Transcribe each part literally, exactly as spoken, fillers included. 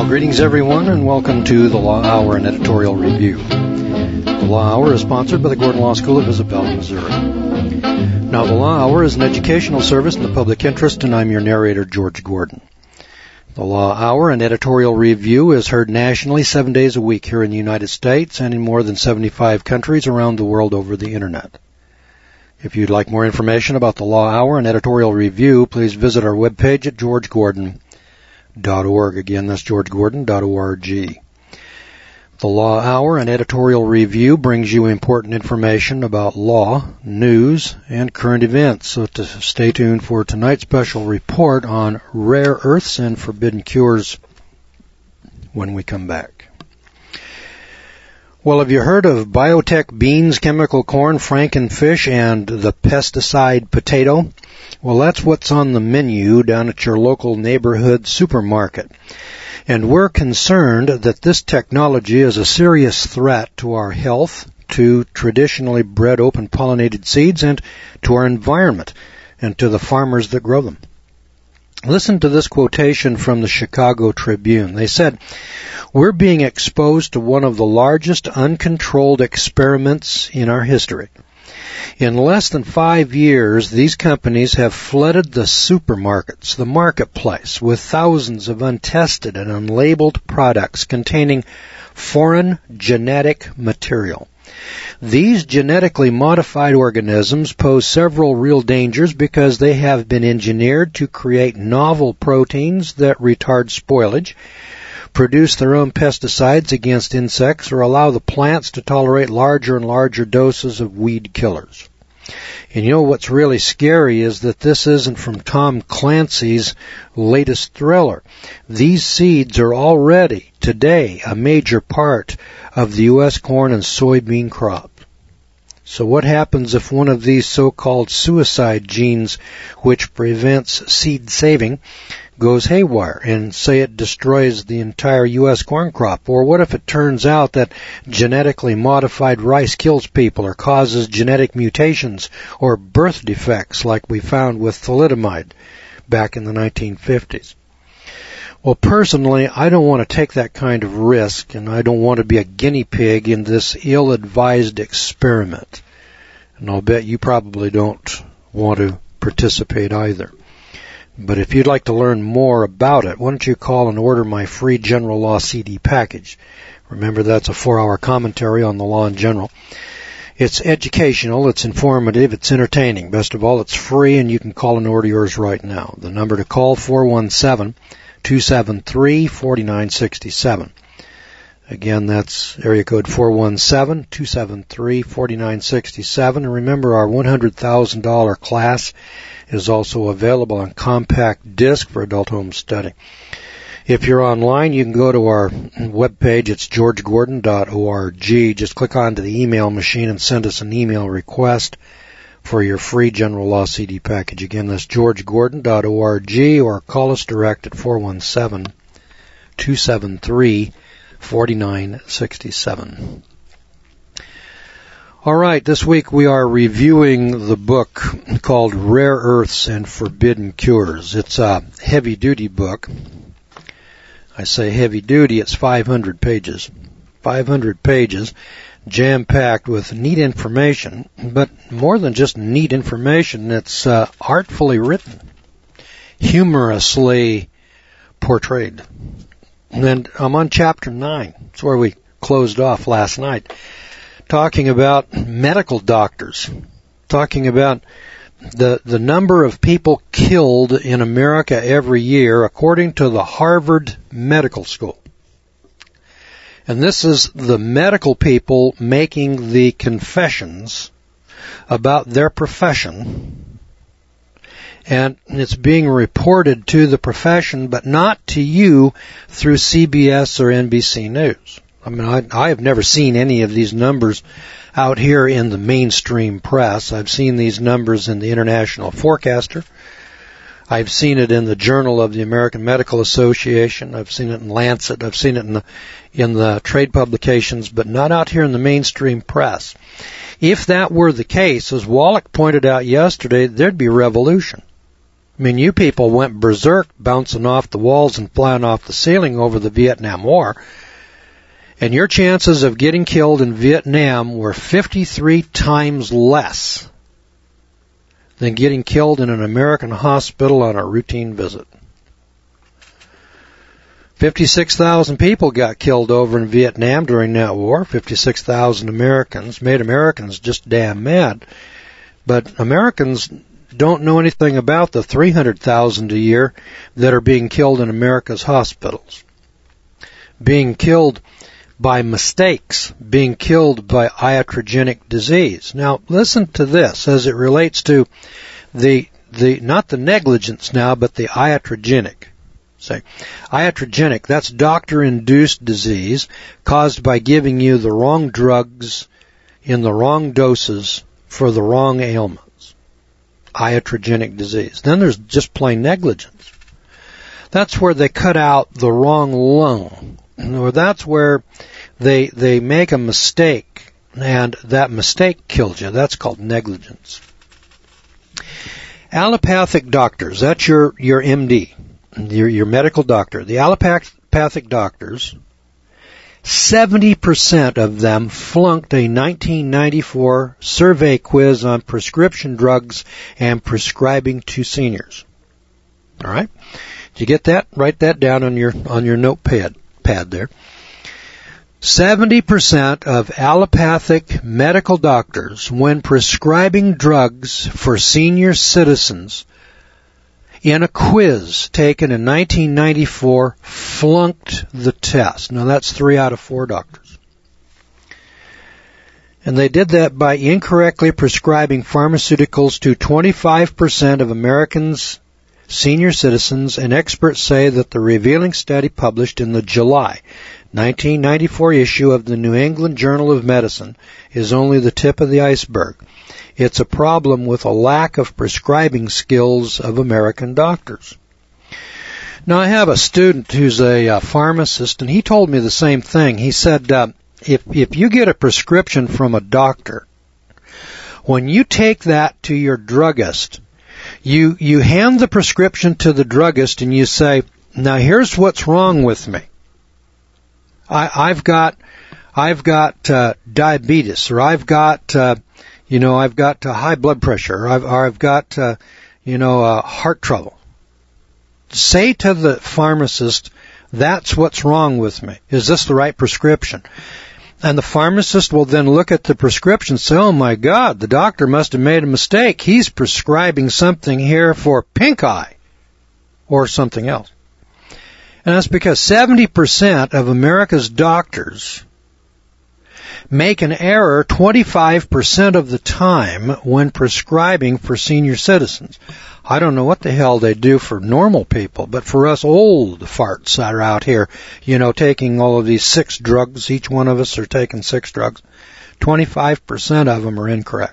Greetings, everyone, and welcome to the Law Hour and Editorial Review. The Law Hour is sponsored by the Gordon Law School of Isabella, Missouri. Now, the Law Hour is an educational service in the public interest, and I'm your narrator, George Gordon. The Law Hour and Editorial Review is heard nationally seven days a week here in the United States and in more than seventy-five countries around the world over the Internet. If you'd like more information about the Law Hour and Editorial Review, please visit our webpage at george gordon dot org. Again, that's george gordon dot org. The Law Hour and Editorial Review brings you important information about law, news, and current events. So to stay tuned for tonight's special report on rare earths and forbidden cures when we come back. Well, have you heard of biotech beans, chemical corn, frankenfish, and the pesticide potato? Well, that's what's on the menu down at your local neighborhood supermarket. And we're concerned that this technology is a serious threat to our health, to traditionally bred open-pollinated seeds, and to our environment, and to the farmers that grow them. Listen to this quotation from the Chicago Tribune. They said, "We're being exposed to one of the largest uncontrolled experiments in our history. In less than five years, these companies have flooded the supermarkets, the marketplace, with thousands of untested and unlabeled products containing foreign genetic material. These genetically modified organisms pose several real dangers because they have been engineered to create novel proteins that retard spoilage, produce their own pesticides against insects, or allow the plants to tolerate larger and larger doses of weed killers." And you know what's really scary is that this isn't from Tom Clancy's latest thriller. These seeds are already, today, a major part of the U S corn and soybean crop. So what happens if one of these so-called suicide genes, which prevents seed saving, goes haywire and, say, it destroys the entire U S corn crop? Or what if it turns out that genetically modified rice kills people or causes genetic mutations or birth defects like we found with thalidomide back in the nineteen fifties? Well, personally, I don't want to take that kind of risk, and I don't want to be a guinea pig in this ill-advised experiment. And I'll bet you probably don't want to participate either. But if you'd like to learn more about it, why don't you call and order my free General Law C D package. Remember, that's a four-hour commentary on the law in general. It's educational, it's informative, it's entertaining. Best of all, it's free, and you can call and order yours right now. The number to call, four one seven, two seven three, four nine six seven. Again, that's area code four one seven, two seven three, four nine six seven. And remember, our one hundred thousand dollars class is also available on compact disc for adult home study. If you're online, you can go to our webpage. It's george gordon dot org. Just click onto the email machine and send us an email request for your free General Law C D package. Again, that's george gordon dot org, or call us direct at four one seven, two seven three, four nine six seven. All right, this week we are reviewing the book called Rare Earths and Forbidden Cures. It's a heavy-duty book. I say heavy-duty, it's five hundred pages. five hundred pages, jam-packed with neat information, but more than just neat information, it's uh, artfully written, humorously portrayed. And I'm on chapter nine. It's where we closed off last night, talking about medical doctors, talking about the the number of people killed in America every year according to the Harvard Medical School. And this is the medical people making the confessions about their profession. And it's being reported to the profession, but not to you through C B S or N B C News. I mean, I, I have never seen any of these numbers out here in the mainstream press. I've seen these numbers in the International Forecaster. I've seen it in the Journal of the American Medical Association. I've seen it in Lancet. I've seen it in the, in the trade publications, but not out here in the mainstream press. If that were the case, as Wallach pointed out yesterday, there'd be revolution. I mean, you people went berserk bouncing off the walls and flying off the ceiling over the Vietnam War. And your chances of getting killed in Vietnam were fifty-three times less than getting killed in an American hospital on a routine visit. fifty-six thousand people got killed over in Vietnam during that war. fifty-six thousand Americans. Made Americans just damn mad. But Americans don't know anything about the three hundred thousand a year that are being killed in America's hospitals. Being killed by mistakes, being killed by iatrogenic disease. Now, listen to this as it relates to the, the, not the negligence now, but the iatrogenic. Say, iatrogenic, that's doctor-induced disease caused by giving you the wrong drugs in the wrong doses for the wrong ailments. Iatrogenic disease. Then there's just plain negligence. That's where they cut out the wrong lung. Or that's where they they make a mistake, and that mistake kills you. That's called negligence. Allopathic doctors, that's your, your M D, your, your medical doctor. The allopathic doctors, seventy percent of them flunked a nineteen ninety-four survey quiz on prescription drugs and prescribing to seniors. All right? Did you get that? Write that down on your on your notepad pad there. seventy percent of allopathic medical doctors, when prescribing drugs for senior citizens in a quiz taken in nineteen ninety-four, flunked the test. Now that's three out of four doctors. And they did that by incorrectly prescribing pharmaceuticals to twenty-five percent of Americans, senior citizens, and experts say that the revealing study published in the July nineteen ninety-four issue of the New England Journal of Medicine is only the tip of the iceberg. It's a problem with a lack of prescribing skills of American doctors. Now, I have a student who's a uh, pharmacist, and he told me the same thing. He said, uh, if, if you get a prescription from a doctor, when you take that to your druggist, you, you hand the prescription to the druggist and you say, now here's what's wrong with me. I, I've got, I've got uh, diabetes, or I've got, uh, you know, I've got uh, high blood pressure, or I've, or I've got, uh, you know, uh, heart trouble. Say to the pharmacist, that's what's wrong with me. Is this the right prescription? And the pharmacist will then look at the prescription and say, oh my God, the doctor must have made a mistake. He's prescribing something here for pink eye or something else. And that's because seventy percent of America's doctors make an error twenty-five percent of the time when prescribing for senior citizens. I don't know what the hell they do for normal people, but for us old farts that are out here, you know, taking all of these six drugs, each one of us are taking six drugs, twenty-five percent of them are incorrect.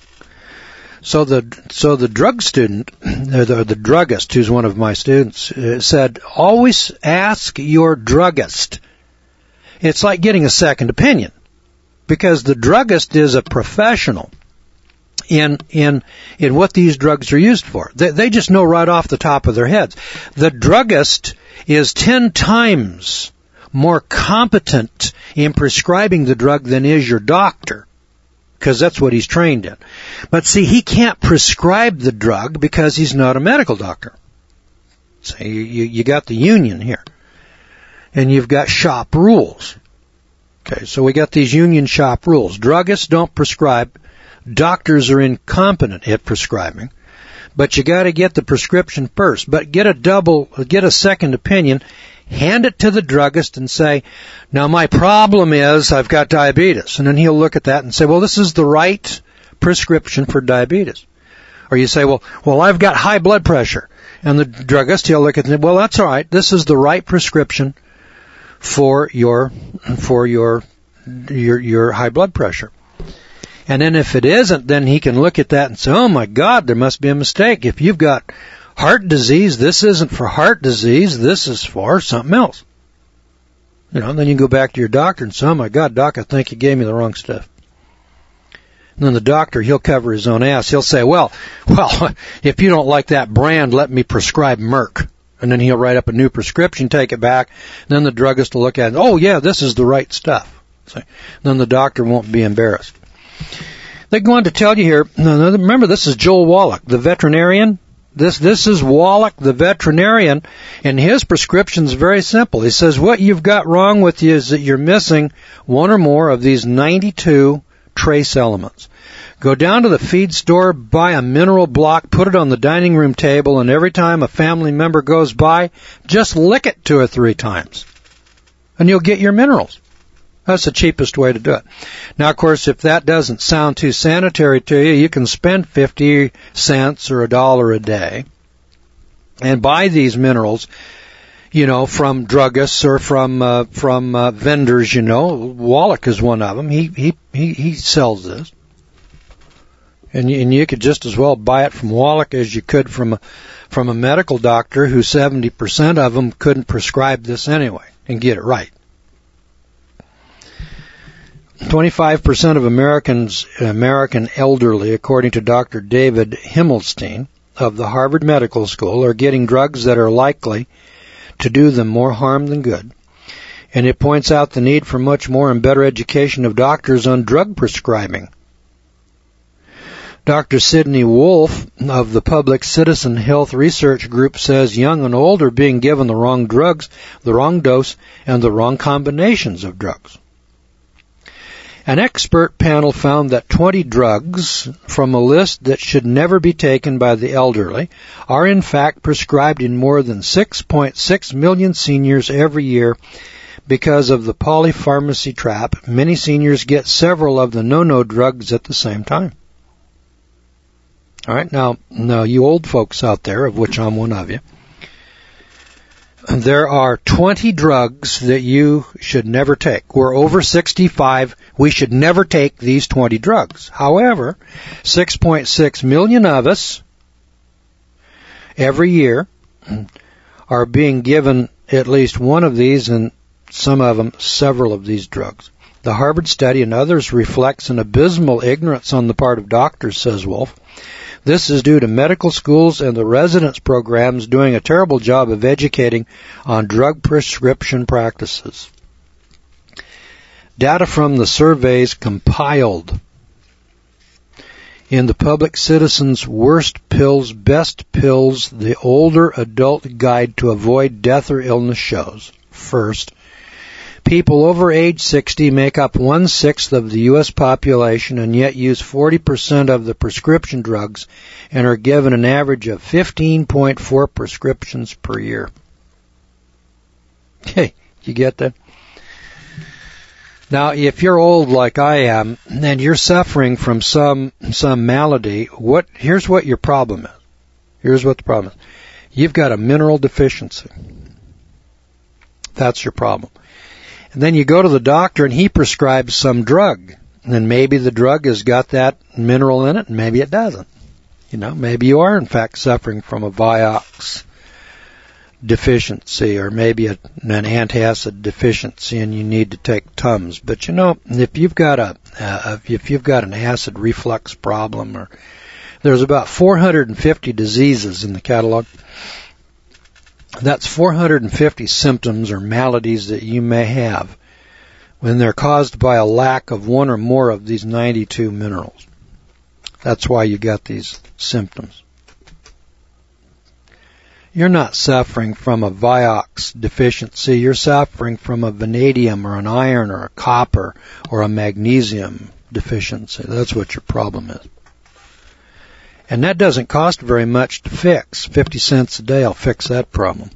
So the so the drug student, or the, the druggist, who's one of my students, uh, said, always ask your druggist. It's like getting a second opinion, because the druggist is a professional in in in what these drugs are used for. They, they just know right off the top of their heads. The druggist is ten times more competent in prescribing the drug than is your doctor, because that's what he's trained in. But see, he can't prescribe the drug because he's not a medical doctor. So you, you, you got the union here. And you've got shop rules. Okay, so we got these union shop rules. Druggists don't prescribe. Doctors are incompetent at prescribing. But you got to get the prescription first. But get a double, get a second opinion. Hand it to the druggist and say, now my problem is I've got diabetes. And then he'll look at that and say, well, this is the right prescription for diabetes. Or you say, well, well, I've got high blood pressure. And the druggist, he'll look at it and say, well, that's all right. This is the right prescription for your, for your, your, your high blood pressure. And then if it isn't, then he can look at that and say, oh my God, there must be a mistake. If you've got heart disease, this isn't for heart disease, this is for something else. You know, and then you go back to your doctor and say, oh my God, doc, I think you gave me the wrong stuff. And then the doctor, he'll cover his own ass. He'll say, well, well, if you don't like that brand, let me prescribe Merck. And then he'll write up a new prescription, take it back. And then the druggist will look at it. Oh, yeah, this is the right stuff. So then the doctor won't be embarrassed. They go on to tell you here, remember, this is Joel Wallach, the veterinarian. This this is Wallach, the veterinarian, and his prescription is very simple. He says what you've got wrong with you is that you're missing one or more of these ninety-two trace elements. Go down to the feed store, buy a mineral block, put it on the dining room table, and every time a family member goes by, just lick it two or three times, and you'll get your minerals. That's the cheapest way to do it. Now, of course, if that doesn't sound too sanitary to you, you can spend fifty cents or a dollar a day and buy these minerals, you know, from druggists or from uh, from uh, vendors, you know. Wallach is one of them. He he he, he sells this. And you, and you could just as well buy it from Wallach as you could from a, from a medical doctor who seventy percent of them couldn't prescribe this anyway and get it right. twenty-five percent of Americans, American elderly, according to Doctor David Himmelstein of the Harvard Medical School, are getting drugs that are likely to do them more harm than good. And it points out the need for much more and better education of doctors on drug prescribing. Doctor Sidney Wolf of the Public Citizen Health Research Group says young and old are being given the wrong drugs, the wrong dose, and the wrong combinations of drugs. An expert panel found that twenty drugs from a list that should never be taken by the elderly are in fact prescribed in more than six point six million seniors every year because of the polypharmacy trap. Many seniors get several of the no-no drugs at the same time. All right, now, now you old folks out there, of which I'm one of you, there are twenty drugs that you should never take. We're over sixty-five. We should never take these twenty drugs. However, six point six million of us every year are being given at least one of these, and some of them several of these drugs. The Harvard study and others reflects an abysmal ignorance on the part of doctors, says Wolf. This is due to medical schools and the residence programs doing a terrible job of educating on drug prescription practices. Data from the surveys compiled in the Public Citizen's Worst Pills, Best Pills, the Older Adult Guide to Avoid Death or Illness shows. First, people over age sixty make up one-sixth of the U S population and yet use forty percent of the prescription drugs and are given an average of fifteen point four prescriptions per year. Hey, you get that? Now, if you're old like I am and you're suffering from some some malady, what here's what your problem is. Here's what the problem is. You've got a mineral deficiency. That's your problem. And then you go to the doctor and he prescribes some drug. And maybe the drug has got that mineral in it and maybe it doesn't. You know, maybe you are in fact suffering from a Vioxx deficiency or maybe a, an antacid deficiency and you need to take Tums. But you know, if you've got a, uh, if you've got an acid reflux problem, or there's about four hundred fifty diseases in the catalog. That's four hundred fifty symptoms or maladies that you may have when they're caused by a lack of one or more of these ninety-two minerals. That's why you got these symptoms. You're not suffering from a Vioxx deficiency. You're suffering from a vanadium or an iron or a copper or a magnesium deficiency. That's what your problem is. And that doesn't cost very much to fix. fifty cents a day will fix that problem.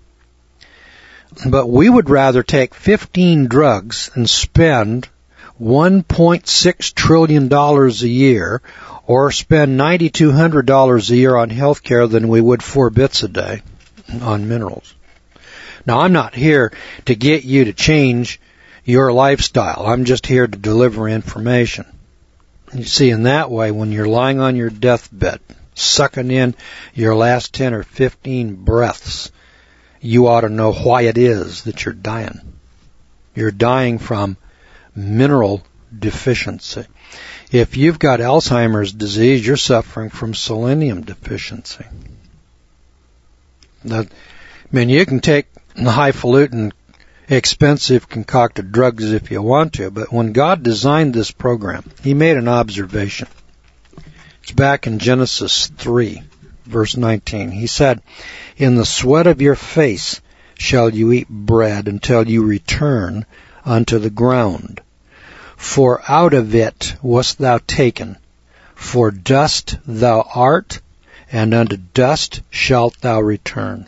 But we would rather take fifteen drugs and spend one point six trillion dollars a year or spend nine thousand two hundred dollars a year on health care than we would four bits a day on minerals. Now, I'm not here to get you to change your lifestyle. I'm just here to deliver information. You see, in that way, when you're lying on your deathbed, sucking in your last ten or fifteen breaths, you ought to know why it is that you're dying. You're dying from mineral deficiency. If you've got Alzheimer's disease, you're suffering from selenium deficiency. That, I mean, you can take the highfalutin, expensive concocted drugs if you want to, but when God designed this program, He made an observation. It's back in Genesis three, verse nineteen. He said, "In the sweat of your face shall you eat bread until you return unto the ground. For out of it wast thou taken. For dust thou art, and unto dust shalt thou return."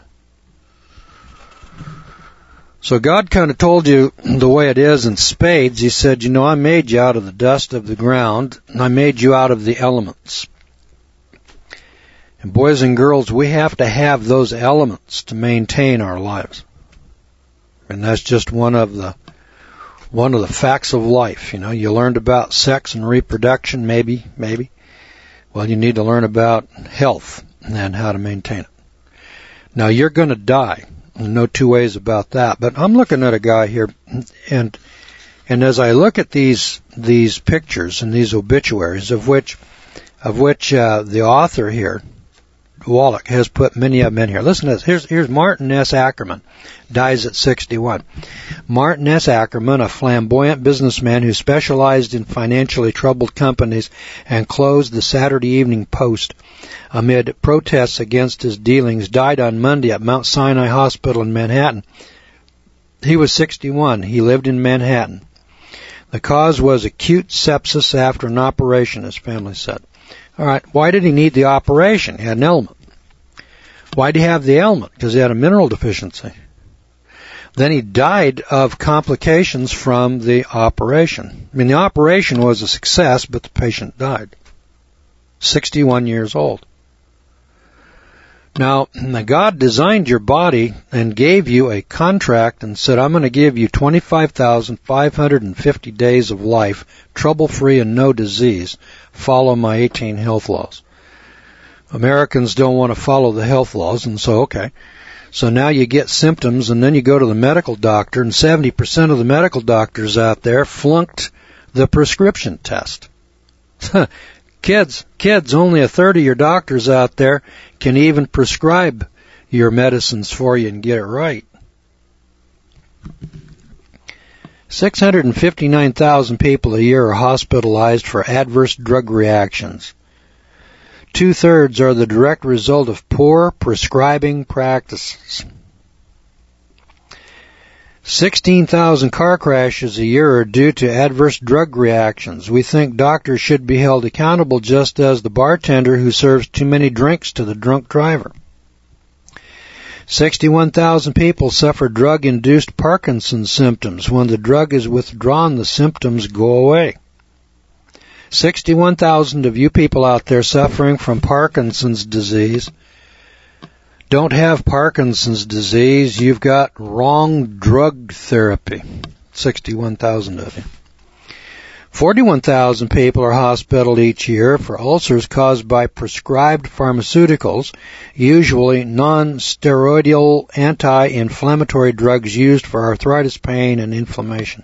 So God kind of told you the way it is in spades. He said, you know, I made you out of the dust of the ground, and I made you out of the elements. And boys and girls, we have to have those elements to maintain our lives. And that's just one of the one of the facts of life. You know, you learned about sex and reproduction, maybe, maybe. Well, you need to learn about health and how to maintain it. Now, you're going to die. No two ways about that. But I'm looking at a guy here, and and as I look at these these pictures and these obituaries, of which of which uh, the author here, Wallach, has put many of them in here. Listen to this. Here's here's Martin S. Ackerman, dies at sixty-one. Martin S. Ackerman, a flamboyant businessman who specialized in financially troubled companies and closed the Saturday Evening Post amid protests against his dealings, died on Monday at Mount Sinai Hospital in Manhattan. He was sixty-one. He lived in Manhattan. The cause was acute sepsis after an operation, his family said. All right, why did he need the operation? He had an ailment. Why did he have the ailment? Because he had a mineral deficiency. Then he died of complications from the operation. I mean, the operation was a success, but the patient died. sixty-one years old. Now, God designed your body and gave you a contract and said, I'm going to give you twenty-five thousand five hundred fifty days of life, trouble-free and no disease. Follow my eighteen health laws. Americans don't want to follow the health laws, and so, okay. So now you get symptoms, and then you go to the medical doctor, and seventy percent of the medical doctors out there flunked the prescription test. Kids, kids, only a third of your doctors out there can even prescribe your medicines for you and get it right. six hundred fifty-nine thousand people a year are hospitalized for adverse drug reactions. Two-thirds are the direct result of poor prescribing practices. sixteen thousand car crashes a year are due to adverse drug reactions. We think doctors should be held accountable just as the bartender who serves too many drinks to the drunk driver. sixty-one thousand people suffer drug-induced Parkinson's symptoms. When the drug is withdrawn, the symptoms go away. sixty-one thousand of you people out there suffering from Parkinson's disease don't have Parkinson's disease. You've got wrong drug therapy. sixty-one thousand of you. forty-one thousand people are hospitalized each year for ulcers caused by prescribed pharmaceuticals, usually non-steroidal anti-inflammatory drugs used for arthritis, pain, and inflammation.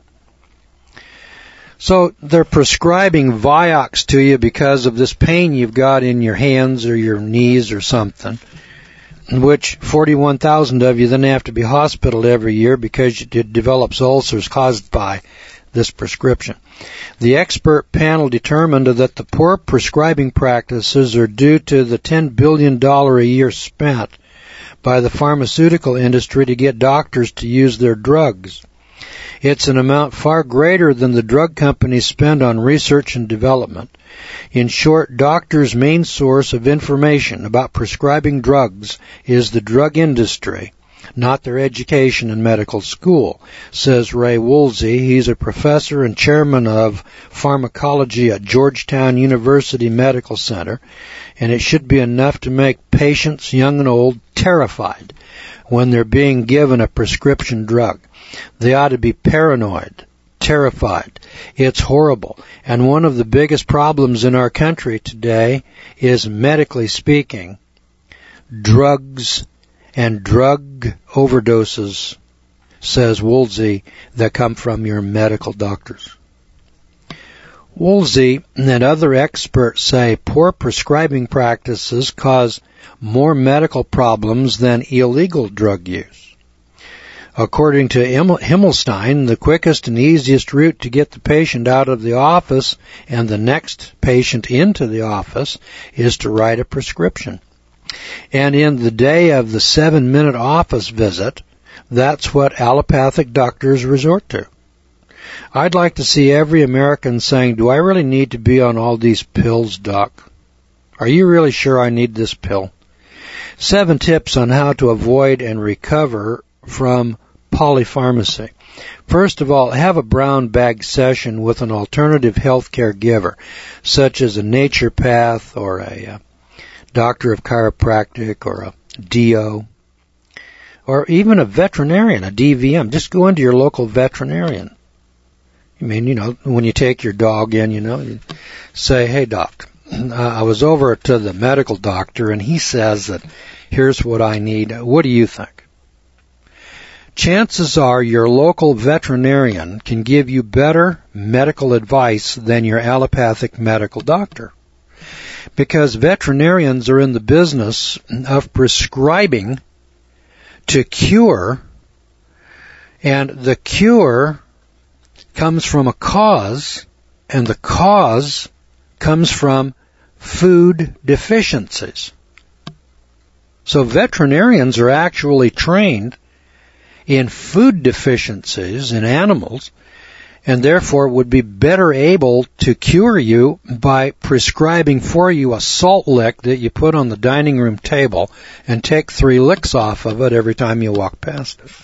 So they're prescribing Vioxx to you because of this pain you've got in your hands or your knees or something, in which forty-one thousand of you then have to be hospitalized every year because it develops ulcers caused by this prescription. The expert panel determined that the poor prescribing practices are due to the ten billion dollars a year spent by the pharmaceutical industry to get doctors to use their drugs. It's an amount far greater than the drug companies spend on research and development. In short, doctors' main source of information about prescribing drugs is the drug industry, not their education in medical school, says Ray Woolsey. He's a professor and chairman of pharmacology at Georgetown University Medical Center, and it should be enough to make patients, young and old, terrified when they're being given a prescription drug. They ought to be paranoid, terrified. It's horrible. And one of the biggest problems in our country today is, medically speaking, drugs and drug overdoses, says Woolsey, that come from your medical doctors. Woolsey and other experts say poor prescribing practices cause more medical problems than illegal drug use. According to Himmelstein, the quickest and easiest route to get the patient out of the office and the next patient into the office is to write a prescription. And in the day of the seven-minute office visit, that's what allopathic doctors resort to. I'd like to see every American saying, do I really need to be on all these pills, doc? Are you really sure I need this pill? Seven tips on how to avoid and recover from polypharmacy. First of all, have a brown bag session with an alternative healthcare giver, such as a naturopath or a uh, doctor of chiropractic or a D O, or even a veterinarian, a D V M. Just go into your local veterinarian. I mean, you know, when you take your dog in, you know, you say, hey, doc, uh, I was over to the medical doctor, and he says that here's what I need. What do you think? Chances are your local veterinarian can give you better medical advice than your allopathic medical doctor, because veterinarians are in the business of prescribing to cure, and the cure comes from a cause, and the cause comes from food deficiencies. So veterinarians are actually trained in food deficiencies in animals, and therefore would be better able to cure you by prescribing for you a salt lick that you put on the dining room table and take three licks off of it every time you walk past it.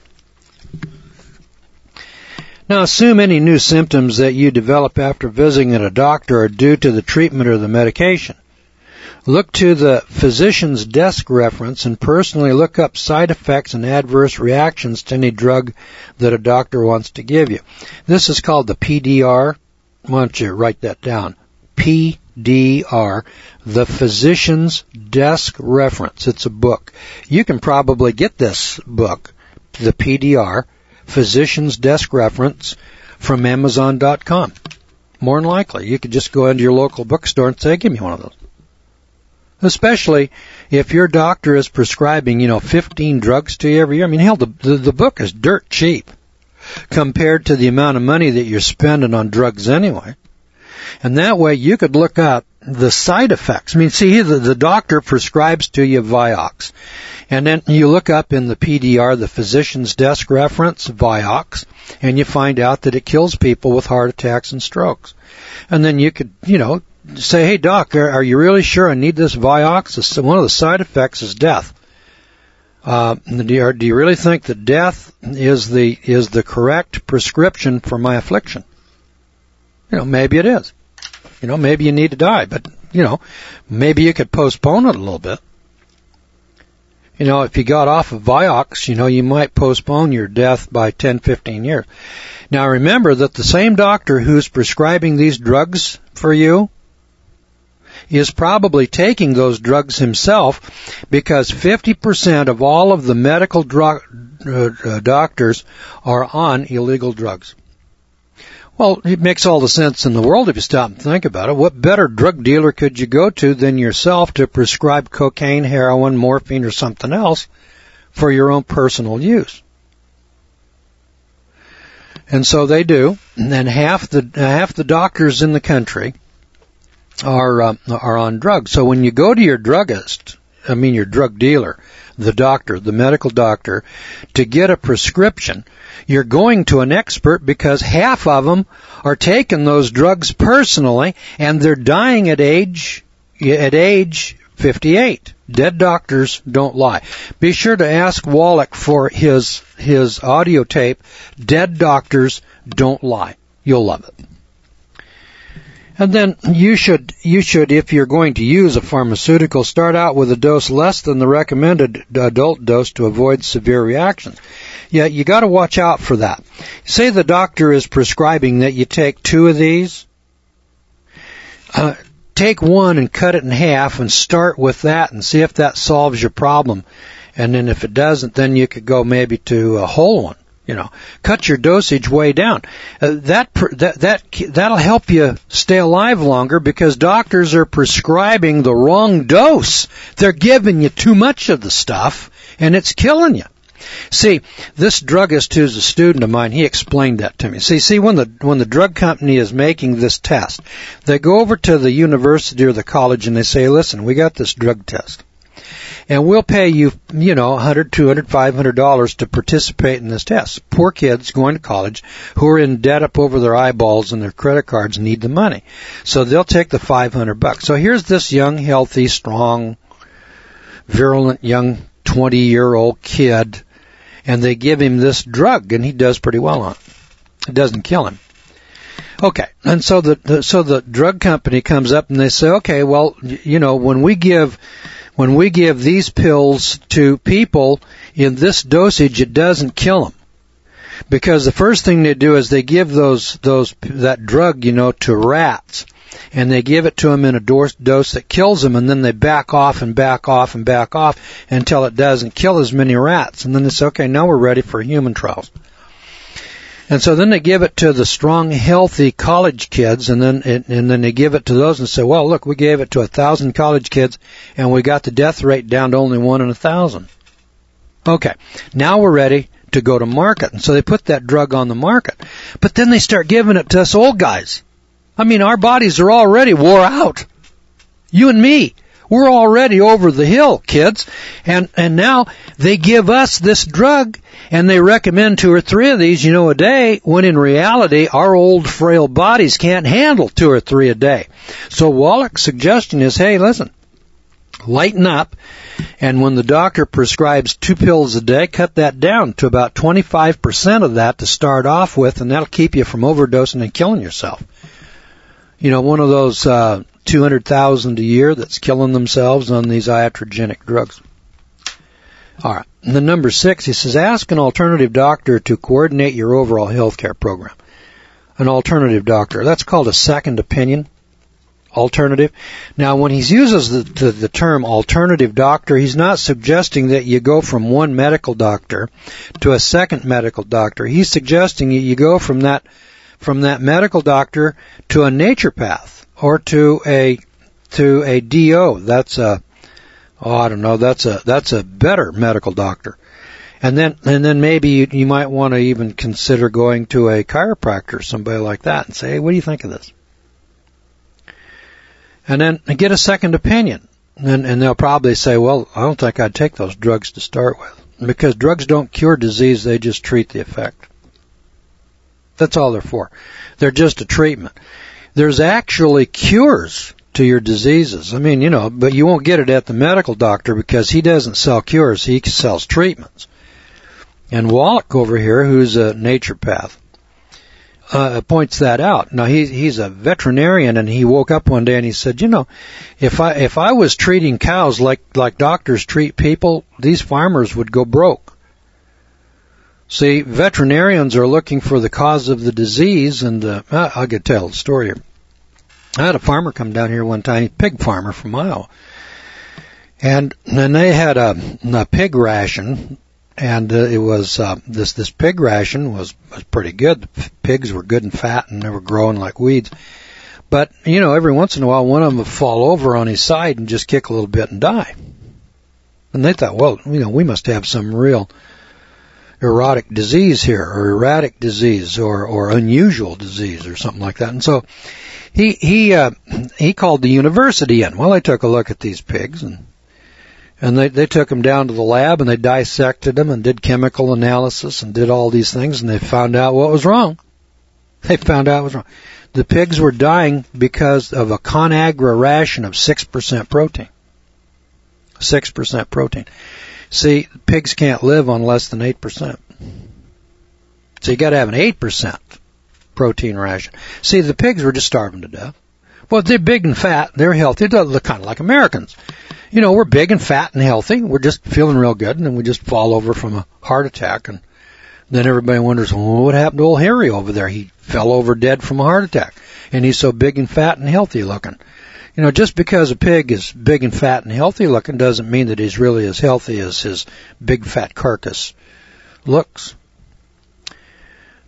Now, assume any new symptoms that you develop after visiting a doctor are due to the treatment or the medication. Look to the physician's desk reference and personally look up side effects and adverse reactions to any drug that a doctor wants to give you. This is called the P D R. Why don't you write that down? P D R, the physician's desk reference. It's a book. You can probably get this book, the P D R, Physician's Desk Reference, from Amazon dot com. More than likely, you could just go into your local bookstore and say, give me one of those. Especially if your doctor is prescribing, you know, fifteen drugs to you every year. I mean, hell, the, the, the book is dirt cheap compared to the amount of money that you're spending on drugs anyway. And that way you could look up the side effects. I mean, see, the, the doctor prescribes to you Vioxx. And then you look up in the P D R, the physician's desk reference, Vioxx, and you find out that it kills people with heart attacks and strokes. And then you could, you know, say, hey, doc, are, are you really sure I need this Vioxx? One of the side effects is death. Uh, do you, do you really think that death is the is the correct prescription for my affliction? You know, maybe it is. You know, maybe you need to die, but, you know, maybe you could postpone it a little bit. You know, if you got off of Vioxx, you know, you might postpone your death by ten, fifteen years. Now, remember that the same doctor who's prescribing these drugs for you is probably taking those drugs himself, because fifty percent of all of the medical drug, uh, doctors are on illegal drugs. Well, it makes all the sense in the world if you stop and think about it. What better drug dealer could you go to than yourself to prescribe cocaine, heroin, morphine, or something else for your own personal use? And so they do, and half the half the doctors in the country are uh, are on drugs. So when you go to your druggist, I mean your drug dealer, the doctor, the medical doctor, to get a prescription, you're going to an expert, because half of them are taking those drugs personally, and they're dying at age at age fifty-eight. Dead doctors don't lie. Be sure to ask Wallach for his his audio tape, Dead Doctors Don't Lie. You'll love it. And then you should, you should, if you're going to use a pharmaceutical, start out with a dose less than the recommended adult dose to avoid severe reactions. Yeah, you got to watch out for that. Say the doctor is prescribing that you take two of these. Uh, take one and cut it in half and start with that and see if that solves your problem. And then if it doesn't, then you could go maybe to a whole one. You know, cut your dosage way down. Uh, that, that, that, that'll help you stay alive longer because doctors are prescribing the wrong dose. They're giving you too much of the stuff and it's killing you. See, this druggist who's a student of mine, he explained that to me. See, see, when the, when the drug company is making this test, they go over to the university or the college and they say, listen, we got this drug test. And we'll pay you, you know, one hundred, two hundred, five hundred dollars to participate in this test. Poor kids going to college who are in debt up over their eyeballs and their credit cards need the money. So they'll take the five hundred bucks. So here's this young, healthy, strong, virulent, young twenty-year-old kid, and they give him this drug, and he does pretty well on it. It doesn't kill him. Okay, and so the, the so the drug company comes up and they say, okay, well, you know, when we give when we give these pills to people in this dosage, it doesn't kill them, because the first thing they do is they give those those that drug, you know, to rats, and they give it to them in a dose, dose that kills them, and then they back off and back off and back off until it doesn't kill as many rats, and then they say, okay, now we're ready for human trials. And so then they give it to the strong, healthy college kids, and then it, and then they give it to those and say, well, look, we gave it to a thousand college kids, and we got the death rate down to only one in a thousand. Okay, now we're ready to go to market. And so they put that drug on the market. But then they start giving it to us old guys. I mean, our bodies are already wore out. You and me. We're already over the hill, kids. And, and now they give us this drug and they recommend two or three of these, you know, a day, when in reality, our old frail bodies can't handle two or three a day. So Wallach's suggestion is, hey, listen, lighten up. And when the doctor prescribes two pills a day, cut that down to about twenty-five percent of that to start off with, and that'll keep you from overdosing and killing yourself. You know, one of those, uh, two hundred thousand a year that's killing themselves on these iatrogenic drugs. All right. And then number six, he says, ask an alternative doctor to coordinate your overall health care program. An alternative doctor. That's called a second opinion. Alternative. Now, when he uses the, the, the term alternative doctor, he's not suggesting that you go from one medical doctor to a second medical doctor. He's suggesting you go from that from that medical doctor to a naturopath, or to a to a D O. That's a oh I don't know. That's a that's a better medical doctor. And then and then maybe you, you might want to even consider going to a chiropractor, somebody like that, and say, hey, what do you think of this? And then get a second opinion. And, and they'll probably say, well, I don't think I'd take those drugs to start with, because drugs don't cure disease; they just treat the effect. That's all they're for. They're just a treatment. There's actually cures to your diseases. I mean, you know, but you won't get it at the medical doctor because he doesn't sell cures. He sells treatments. And Wallach over here, who's a naturopath, uh, points that out. Now, he, he's a veterinarian, and he woke up one day and he said, you know, if I, if I was treating cows like, like doctors treat people, these farmers would go broke. See, veterinarians are looking for the cause of the disease, and uh, I'll get to tell the story here. I had a farmer come down here one time, a pig farmer from Iowa, and then they had a, a pig ration, and uh, it was uh, this this pig ration was, was pretty good. The pigs were good and fat, and they were growing like weeds. But you know, every once in a while, one of them would fall over on his side and just kick a little bit and die. And they thought, well, you know, we must have some real erotic disease here, or erratic disease, or, or unusual disease, or something like that. And so he he uh, he called the university in. Well, they took a look at these pigs, and and they they took them down to the lab, and they dissected them and did chemical analysis and did all these things, and they found out what was wrong. They found out what was wrong. The pigs were dying because of a ConAgra ration of six percent protein. six percent protein. See, pigs can't live on less than eight percent. So you got to have an eight percent protein ration. See, the pigs were just starving to death. Well, they're big and fat. They're healthy. They look kind of like Americans. You know, we're big and fat and healthy. We're just feeling real good, and then we just fall over from a heart attack. And then everybody wonders, well, what happened to old Harry over there? He fell over dead from a heart attack, and he's so big and fat and healthy looking. You know, just because a pig is big and fat and healthy looking doesn't mean that he's really as healthy as his big fat carcass looks.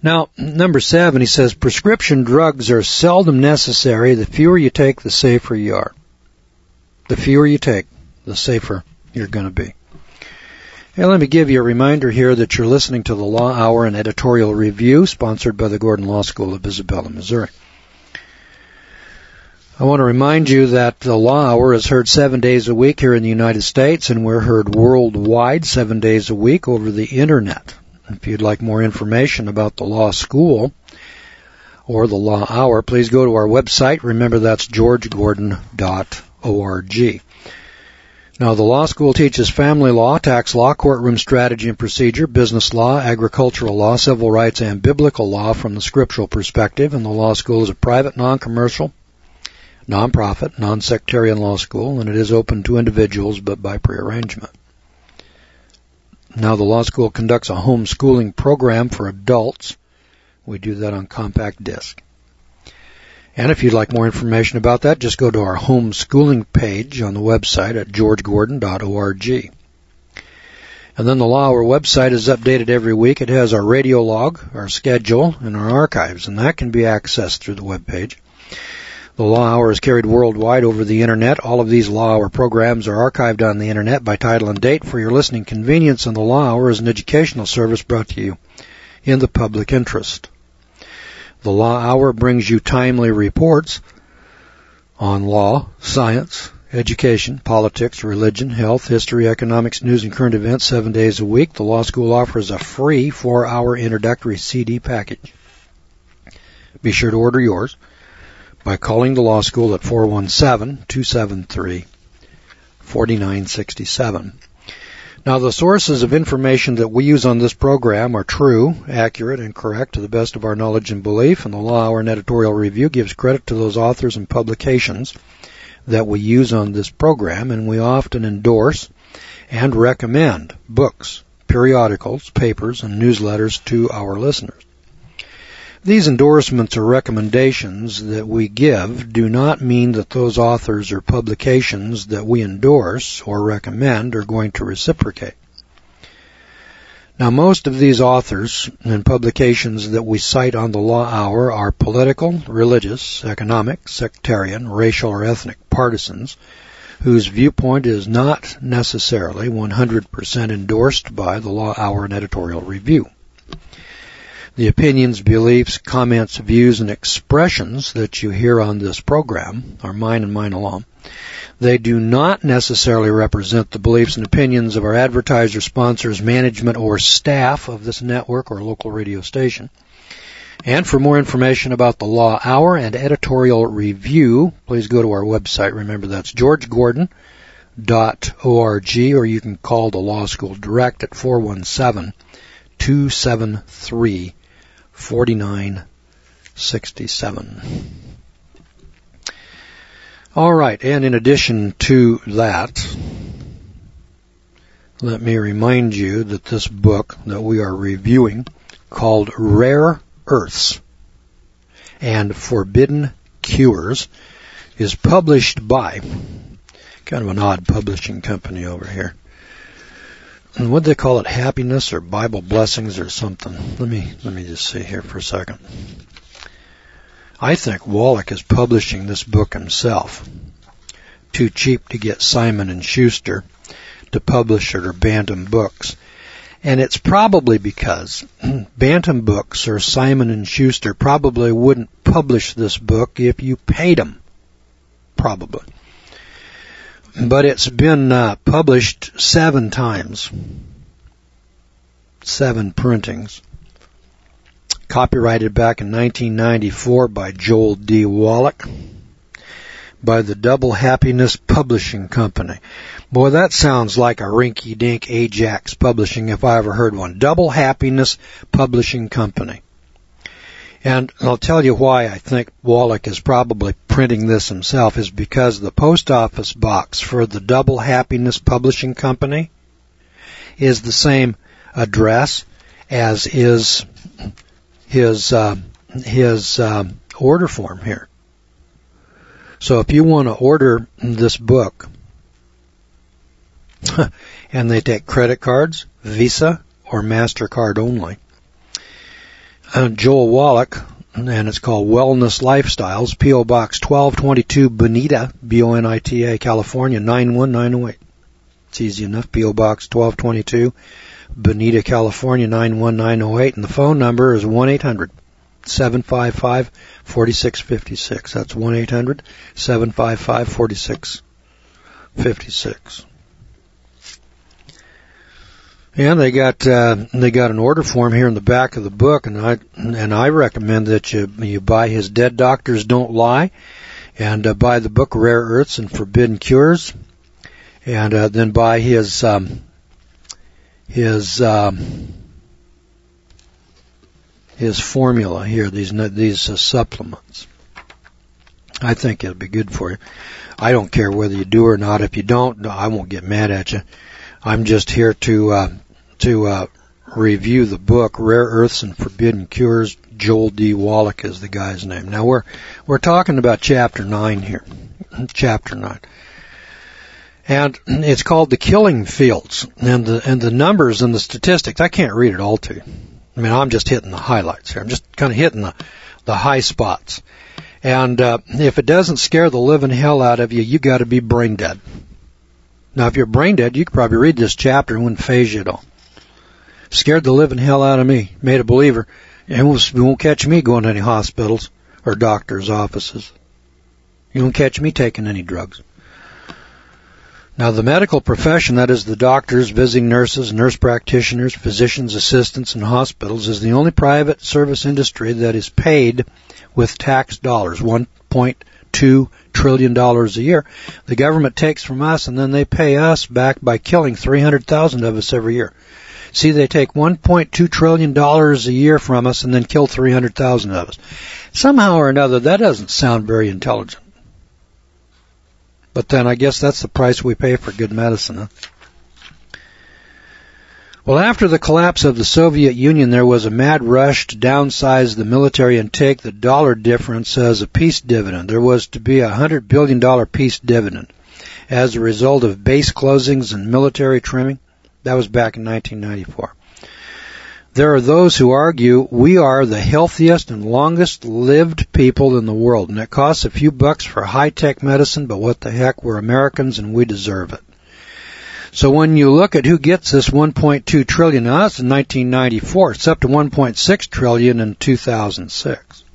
Now, number seven, he says, prescription drugs are seldom necessary. The fewer you take, the safer you are. The fewer you take, the safer you're going to be. Hey, let me give you a reminder here that you're listening to the Law Hour and Editorial Review, sponsored by the Gordon Law School of Isabella, Missouri. I want to remind you that the Law Hour is heard seven days a week here in the United States, and we're heard worldwide seven days a week over the Internet. If you'd like more information about the law school or the Law Hour, please go to our website. Remember, that's george gordon dot org. Now, the law school teaches family law, tax law, courtroom strategy and procedure, business law, agricultural law, civil rights, and biblical law from the scriptural perspective. And the law school is a private, non-commercial, non-profit, non-sectarian law school, and it is open to individuals but by prearrangement. Now, the law school conducts a homeschooling program for adults. We do that on compact disc. And if you'd like more information about that, just go to our homeschooling page on the website at george gordon dot org. And then the Law Hour website is updated every week. It has our radio log, our schedule, and our archives, and that can be accessed through the web page. The Law Hour is carried worldwide over the Internet. All of these Law Hour programs are archived on the Internet by title and date for your listening convenience, and the Law Hour is an educational service brought to you in the public interest. The Law Hour brings you timely reports on law, science, education, politics, religion, health, history, economics, news, and current events seven days a week. The law school offers a free four-hour introductory C D package. Be sure to order yours by calling the law school at four one seven, two seven three, four nine six seven. Now, the sources of information that we use on this program are true, accurate, and correct to the best of our knowledge and belief, and the Law Hour and Editorial Review gives credit to those authors and publications that we use on this program, and we often endorse and recommend books, periodicals, papers, and newsletters to our listeners. These endorsements or recommendations that we give do not mean that those authors or publications that we endorse or recommend are going to reciprocate. Now, most of these authors and publications that we cite on the Law Hour are political, religious, economic, sectarian, racial, or ethnic partisans whose viewpoint is not necessarily one hundred percent endorsed by the Law Hour and Editorial Review. The opinions, beliefs, comments, views, and expressions that you hear on this program are mine and mine alone. They do not necessarily represent the beliefs and opinions of our advertisers, sponsors, management, or staff of this network or local radio station. And for more information about the Law Hour and Editorial Review, please go to our website. Remember, that's george gordon dot org, or you can call the law school direct at four one seven, two seven three, four nine six seven. All right, and in addition to that, let me remind you that this book that we are reviewing, called Rare Earths and Forbidden Cures, is published by kind of an odd publishing company over here. And what do they call it? Happiness or Bible Blessings or something? Let me let me just see here for a second. I think Wallach is publishing this book himself. Too cheap to get Simon and Schuster to publish it, or Bantam Books. And it's probably because Bantam Books or Simon and Schuster probably wouldn't publish this book if you paid them. Probably. But it's been uh, published seven times. Seven printings. Copyrighted back in nineteen ninety-four by Joel D. Wallach, by the Double Happiness Publishing Company. Boy, that sounds like a rinky-dink Ajax Publishing if I ever heard one. Double Happiness Publishing Company. And I'll tell you why I think Wallach is probably printing this himself, is because the post office box for the Double Happiness Publishing Company is the same address as is his uh, his uh, order form here. So if you want to order this book, and they take credit cards, Visa, or MasterCard only, uh, Joel Wallach, and it's called Wellness Lifestyles, P O. Box twelve twenty-two, Bonita, B O N I T A, California, nine one nine oh eight. It's easy enough, P O. Box twelve twenty-two, Bonita, California, nine one nine oh eight, and the phone number is one eight hundred, seven five five, four six five six. That's one eight hundred, seven five five, four six five six. And they got uh, they got an order form here in the back of the book, and I and I recommend that you you buy his Dead Doctors Don't Lie, and uh, buy the book Rare Earths and Forbidden Cures, and uh, then buy his um, his um, his formula here. These these uh, supplements. I think it'll be good for you. I don't care whether you do or not. If you don't, I won't get mad at you. I'm just here to uh, to uh, review the book Rare Earths and Forbidden Cures. Joel D. Wallach is the guy's name. Now we're we're talking about chapter nine here, chapter nine, and it's called The Killing Fields, and the and the numbers and the statistics. I can't read it all to you. I mean, I'm just hitting the highlights here. I'm just kind of hitting the the high spots. And uh, if it doesn't scare the living hell out of you, you got to be brain dead. Now, if you're brain dead, you could probably read this chapter and wouldn't phase you at all. Scared the living hell out of me. Made a believer. And you won't catch me going to any hospitals or doctors' offices. You won't catch me taking any drugs. Now, the medical profession, that is the doctors, visiting nurses, nurse practitioners, physicians, assistants, and hospitals, is the only private service industry that is paid with tax dollars, one point two trillion dollars a year. The government takes from us, and then they pay us back by killing three hundred thousand of us every year. See, they take one point two trillion dollars a year from us and then kill three hundred thousand of us. Somehow or another, that doesn't sound very intelligent. But then I guess that's the price we pay for good medicine, huh? Well, after the collapse of the Soviet Union, there was a mad rush to downsize the military and take the dollar difference as a peace dividend. There was to be a one hundred billion dollars peace dividend as a result of base closings and military trimming. That was back in nineteen ninety-four. There are those who argue we are the healthiest and longest-lived people in the world, and it costs a few bucks for high-tech medicine, but what the heck, we're Americans and we deserve it. So when you look at who gets this one point two trillion dollars, now that's in nineteen ninety-four, it's up to one point six trillion dollars in two thousand six.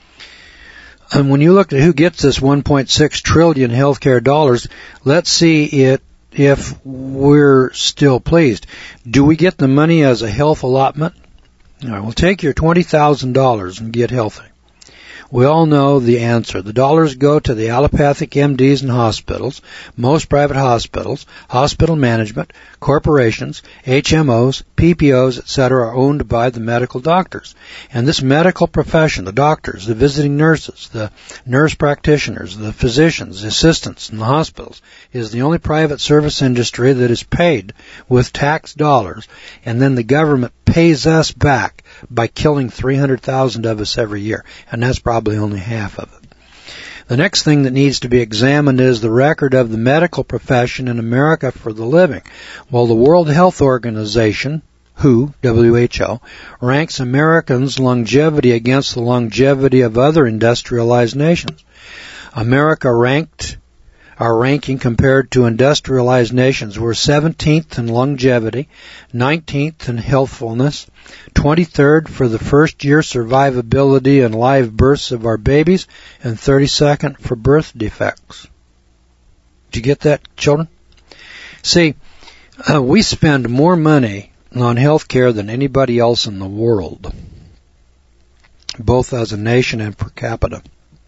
And when you look at who gets this one point six trillion dollars healthcare dollars, let's see it if we're still pleased. Do we get the money as a health allotment? All right, well, take your twenty thousand dollars and get healthy. We all know the answer. The dollars go to the allopathic M Ds and hospitals, most private hospitals, hospital management, corporations, H M Os, P P Os, et cetera, are owned by the medical doctors. And this medical profession, the doctors, the visiting nurses, the nurse practitioners, the physicians, the assistants in the hospitals, is the only private service industry that is paid with tax dollars, and then the government pays us back by killing three hundred thousand of us every year, and that's probably only half of it. The next thing that needs to be examined is the record of the medical profession in America for the living. Well, the World Health Organization, W H O, W H O, ranks Americans' longevity against the longevity of other industrialized nations. America ranked Our ranking compared to industrialized nations, we're seventeenth in longevity, nineteenth in healthfulness, twenty-third for the first year survivability and live births of our babies, and thirty-second for birth defects. Did you get that, children? See, uh, we spend more money on health care than anybody else in the world, both as a nation and per capita.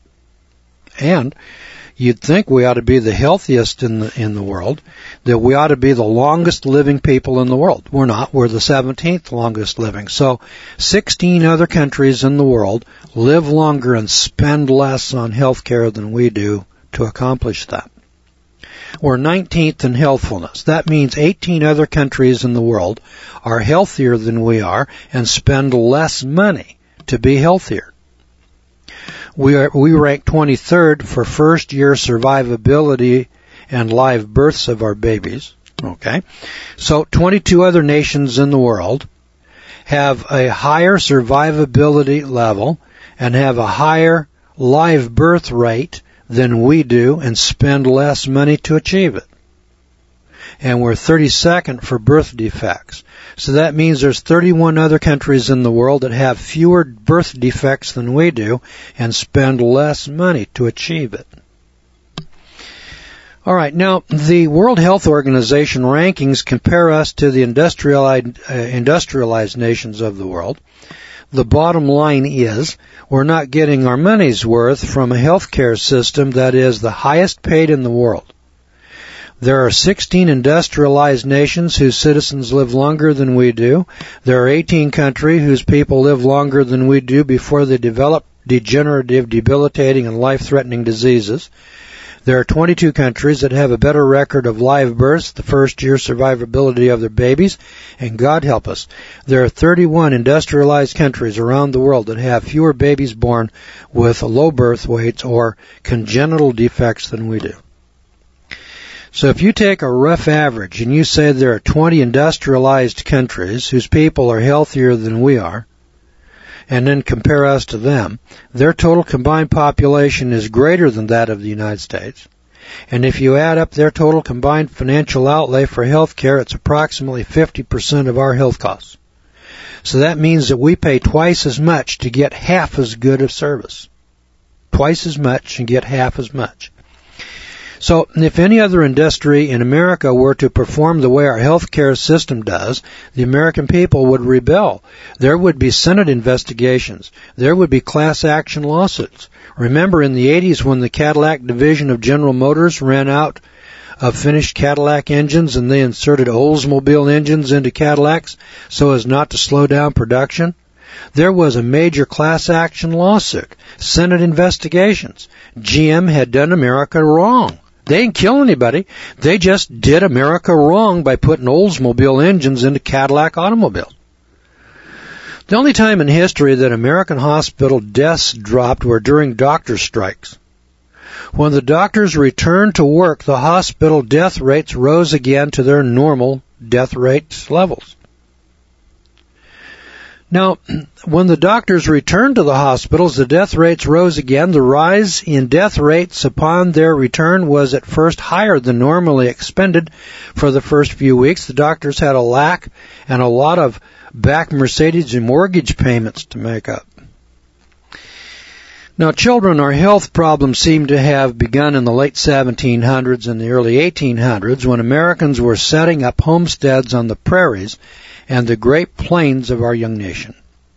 And you'd think we ought to be the healthiest in the in the world, that we ought to be the longest living people in the world. We're not. We're the seventeenth longest living. So sixteen other countries in the world live longer and spend less on health care than we do to accomplish that. We're nineteenth in healthfulness. That means eighteen other countries in the world are healthier than we are and spend less money to be healthier. We are, we rank twenty-third for first year survivability and live births of our babies. Okay. So twenty-two other nations in the world have a higher survivability level and have a higher live birth rate than we do and spend less money to achieve it. And we're thirty-second for birth defects. So that means there's thirty-one other countries in the world that have fewer birth defects than we do and spend less money to achieve it. All right, now the World Health Organization rankings compare us to the industrialized, uh, industrialized nations of the world. The bottom line is we're not getting our money's worth from a healthcare system that is the highest paid in the world. There are sixteen industrialized nations whose citizens live longer than we do. There are eighteen countries whose people live longer than we do before they develop degenerative, debilitating, and life-threatening diseases. There are twenty-two countries that have a better record of live births, the first-year survivability of their babies, and God help us, there are thirty-one industrialized countries around the world that have fewer babies born with low birth weights or congenital defects than we do. So if you take a rough average and you say there are twenty industrialized countries whose people are healthier than we are, and then compare us to them, their total combined population is greater than that of the United States. And if you add up their total combined financial outlay for health care, it's approximately fifty percent of our health costs. So that means that we pay twice as much to get half as good of service. Twice as much and get half as much. So if any other industry in America were to perform the way our healthcare system does, the American people would rebel. There would be Senate investigations. There would be class action lawsuits. Remember in the eighties when the Cadillac division of General Motors ran out of finished Cadillac engines and they inserted Oldsmobile engines into Cadillacs so as not to slow down production? There was a major class action lawsuit, Senate investigations. G M had done America wrong. They didn't kill anybody. They just did America wrong by putting Oldsmobile engines into Cadillac automobiles. The only time in history that American hospital deaths dropped were during doctor strikes. When the doctors returned to work, the hospital death rates rose again to their normal death rates levels. Now, when the doctors returned to the hospitals, the death rates rose again. The rise in death rates upon their return was at first higher than normally expended for the first few weeks. The doctors had a lack and a lot of back Mercedes and mortgage payments to make up. Now, children, our health problems seem to have begun in the late seventeen hundreds and the early eighteen hundreds when Americans were setting up homesteads on the prairies and the great plains of our young nation.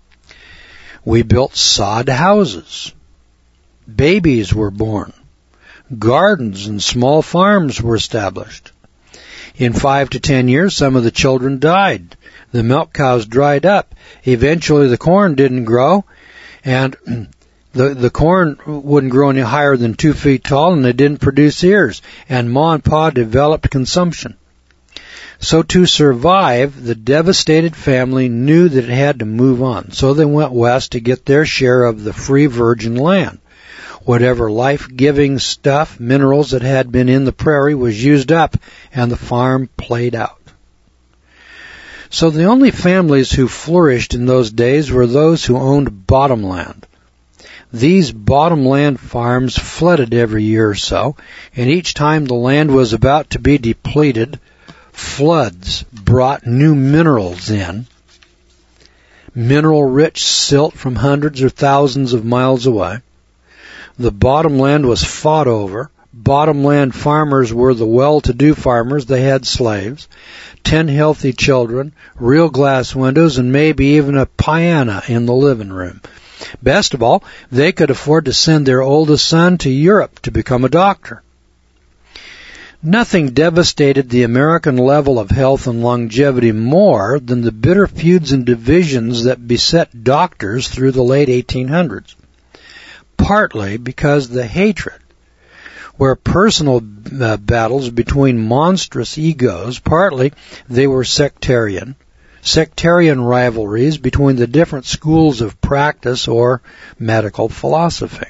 We built sod houses. Babies were born. Gardens and small farms were established. In five to ten years, some of the children died. The milk cows dried up. Eventually, the corn didn't grow, and the the corn wouldn't grow any higher than two feet tall, and they didn't produce ears. And Ma and Pa developed consumption. So to survive, the devastated family knew that it had to move on. So they went west to get their share of the free virgin land. Whatever life-giving stuff, minerals that had been in the prairie was used up, and the farm played out. So the only families who flourished in those days were those who owned bottomland. These bottomland farms flooded every year or so, and each time the land was about to be depleted, floods brought new minerals in, mineral-rich silt from hundreds or thousands of miles away. The bottomland was fought over. Bottomland farmers were the well-to-do farmers. They had slaves, ten healthy children, real glass windows, and maybe even a piano in the living room. Best of all, they could afford to send their oldest son to Europe to become a doctor. Nothing devastated the American level of health and longevity more than the bitter feuds and divisions that beset doctors through the late eighteen hundreds. Partly because the hatred, were personal uh, battles between monstrous egos, partly they were sectarian, sectarian rivalries between the different schools of practice or medical philosophy.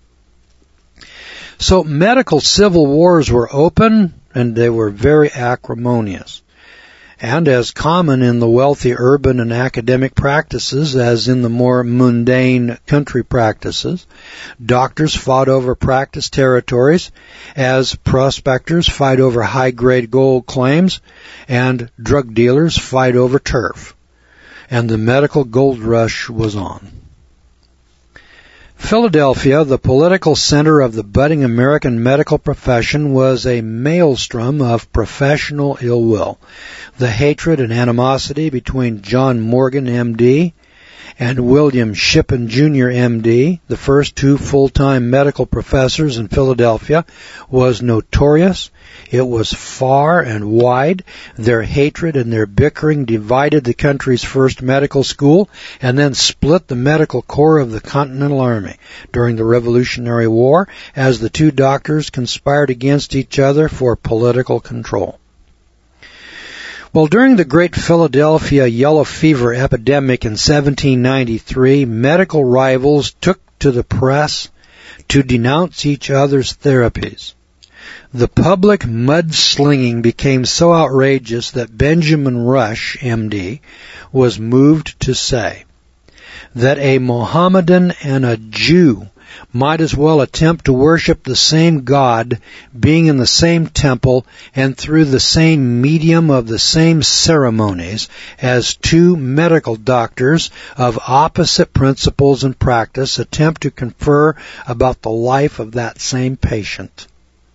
So medical civil wars were open, and they were very acrimonious. And as common in the wealthy urban and academic practices as in the more mundane country practices, doctors fought over practice territories as prospectors fight over high-grade gold claims and drug dealers fight over turf. And the medical gold rush was on. Philadelphia, the political center of the budding American medical profession, was a maelstrom of professional ill will. The hatred and animosity between John Morgan, M D, and William Shippen, Junior, M D, the first two full-time medical professors in Philadelphia, was notorious. It was far and wide. Their hatred and their bickering divided the country's first medical school and then split the medical corps of the Continental Army during the Revolutionary War as the two doctors conspired against each other for political control. Well, during the Great Philadelphia Yellow Fever epidemic in seventeen ninety-three, medical rivals took to the press to denounce each other's therapies. The public mudslinging became so outrageous that Benjamin Rush, M D, was moved to say that a Mohammedan and a Jew might as well attempt to worship the same God, being in the same temple and through the same medium of the same ceremonies, as two medical doctors of opposite principles and practice attempt to confer about the life of that same patient.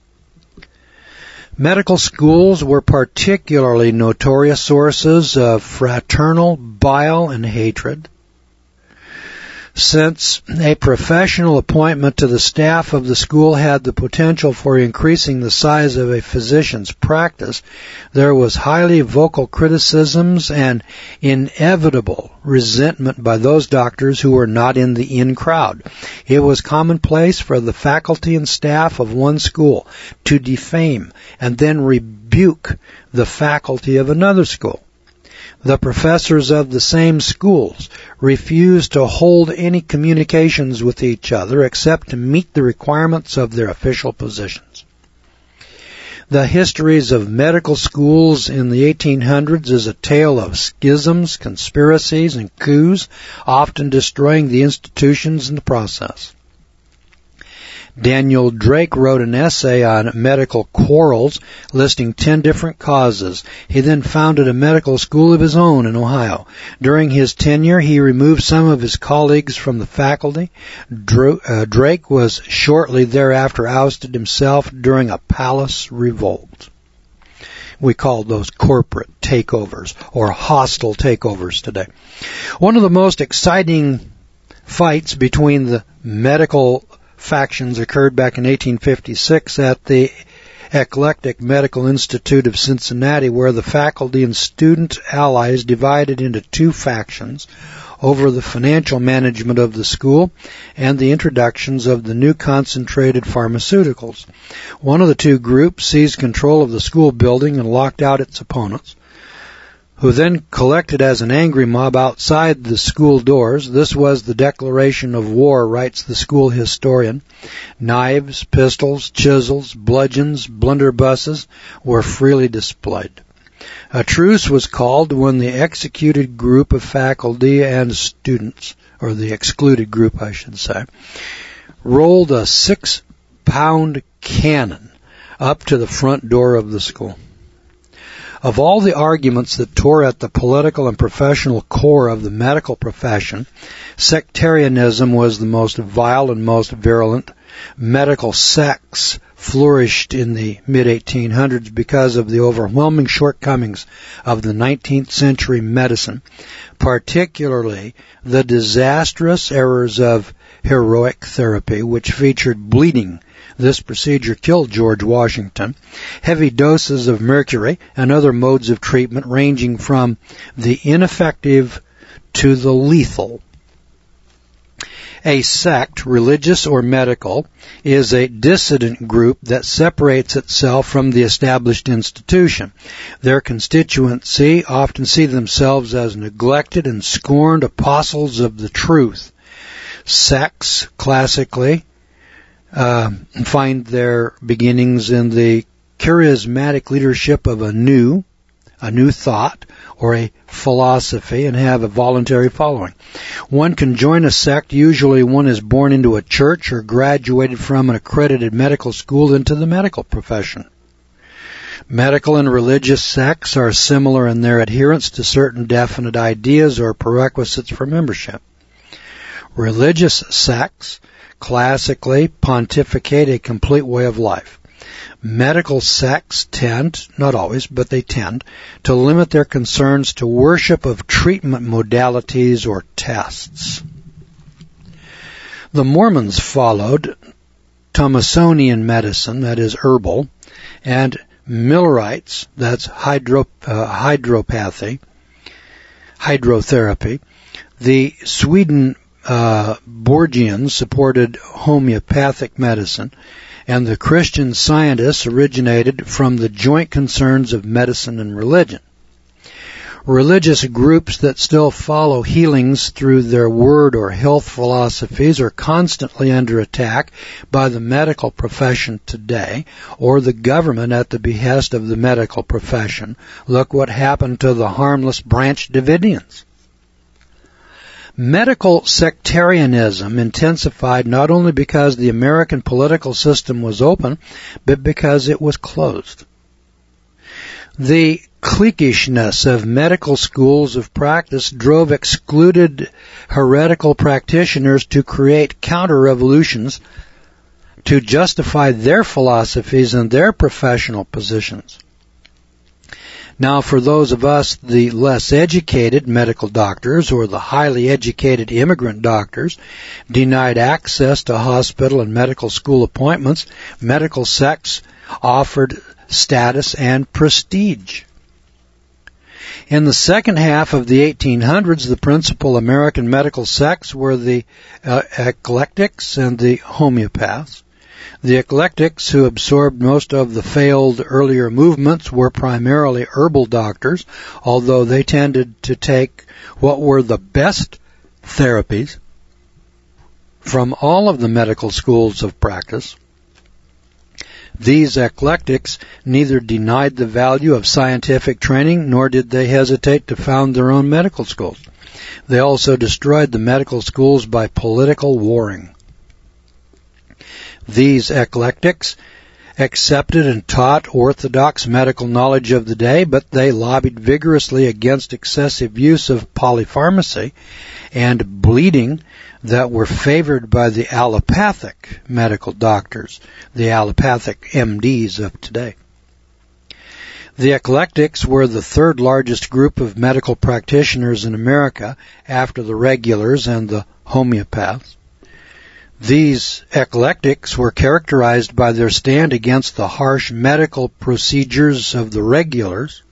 Medical schools were particularly notorious sources of fraternal bile and hatred. Since a professional appointment to the staff of the school had the potential for increasing the size of a physician's practice, there was highly vocal criticisms and inevitable resentment by those doctors who were not in the in crowd. It was commonplace for the faculty and staff of one school to defame and then rebuke the faculty of another school. The professors of the same schools refused to hold any communications with each other except to meet the requirements of their official positions. The histories of medical schools in the eighteen hundreds is a tale of schisms, conspiracies, and coups, often destroying the institutions in the process. Daniel Drake wrote an essay on medical quarrels, listing ten different causes. He then founded a medical school of his own in Ohio. During his tenure, he removed some of his colleagues from the faculty. Drake was shortly thereafter ousted himself during a palace revolt. We call those corporate takeovers or hostile takeovers today. One of the most exciting fights between the medical factions occurred back in eighteen fifty-six at the Eclectic Medical Institute of Cincinnati, where the faculty and student allies divided into two factions over the financial management of the school and the introductions of the new concentrated pharmaceuticals. One of the two groups seized control of the school building and locked out its opponents, who then collected as an angry mob outside the school doors. This was the declaration of war, writes the school historian. Knives, pistols, chisels, bludgeons, blunderbusses were freely displayed. A truce was called when the executed group of faculty and students, or the excluded group, I should say, rolled a six-pound cannon up to the front door of the school. Of all the arguments that tore at the political and professional core of the medical profession, sectarianism was the most vile and most virulent. Medical sects flourished in the mid eighteen hundreds because of the overwhelming shortcomings of the nineteenth century medicine, particularly the disastrous errors of heroic therapy, which featured bleeding. This procedure killed George Washington. Heavy doses of mercury and other modes of treatment ranging from the ineffective to the lethal. A sect, religious or medical, is a dissident group that separates itself from the established institution. Their constituency often see themselves as neglected and scorned apostles of the truth. Sects, classically, Uh, find their beginnings in the charismatic leadership of a new, a new thought, or a philosophy and have a voluntary following. One can join a sect, usually one is born into a church or graduated from an accredited medical school into the medical profession. Medical and religious sects are similar in their adherence to certain definite ideas or prerequisites for membership. Religious sects classically pontificate a complete way of life. Medical sects tend, not always, but they tend, to limit their concerns to worship of treatment modalities or tests. The Mormons followed Thomasonian medicine, that is herbal, and Millerites, that's hydro, uh, hydropathy, hydrotherapy. The Sweden uh, Borgians supported homeopathic medicine, and the Christian Scientists originated from the joint concerns of medicine and religion. Religious groups that still follow healings through their word or health philosophies are constantly under attack by the medical profession today, or the government at the behest of the medical profession. Look what happened to the harmless Branch Davidians. Medical sectarianism intensified not only because the American political system was open, but because it was closed. The cliquishness of medical schools of practice drove excluded heretical practitioners to create counter-revolutions to justify their philosophies and their professional positions. Now, for those of us, the less educated medical doctors or the highly educated immigrant doctors, denied access to hospital and medical school appointments, medical sects offered status and prestige. In the second half of the eighteen hundreds, the principal American medical sects were the uh, eclectics and the homeopaths. The eclectics, who absorbed most of the failed earlier movements, were primarily herbal doctors, although they tended to take what were the best therapies from all of the medical schools of practice. These eclectics neither denied the value of scientific training, nor did they hesitate to found their own medical schools. They also destroyed the medical schools by political warring. These eclectics accepted and taught orthodox medical knowledge of the day, but they lobbied vigorously against excessive use of polypharmacy and bleeding that were favored by the allopathic medical doctors, the allopathic M Ds of today. The eclectics were the third largest group of medical practitioners in America after the regulars and the homeopaths. These eclectics were characterized by their stand against the harsh medical procedures of the regulars,